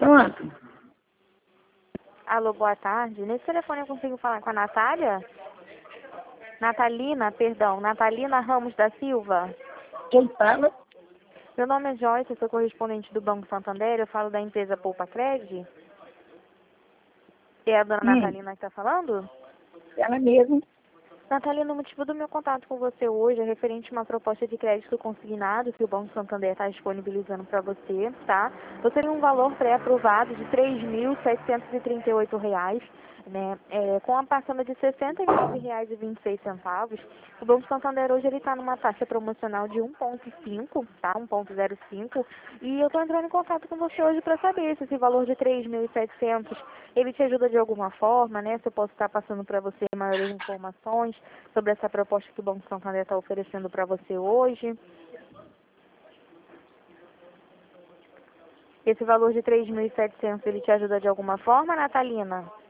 Pronto. Alô, boa tarde. Nesse telefone eu consigo falar com a Natália? Natalina Ramos da Silva. Quem fala? Meu nome é Joyce, eu sou correspondente do Banco Santander, eu falo da empresa Poupa Cred. É a dona Natalina que está falando? Ela mesmo. Natalina, o motivo do meu contato com você hoje é referente a uma proposta de crédito consignado que o Banco Santander está disponibilizando para você, tá? Você tem um valor pré-aprovado de R$ 3.738, né? Com a parcela de R$ 69,26. O Banco Santander hoje ele está numa taxa promocional de 1,5, tá? 1,05. E eu estou entrando em contato com você hoje para saber se esse valor de 3.700 ele te ajuda de alguma forma, né? Se eu posso estar passando para você maiores informações sobre essa proposta que o Banco Santander está oferecendo para você hoje. Esse valor de 3.700 ele te ajuda de alguma forma, Natalina?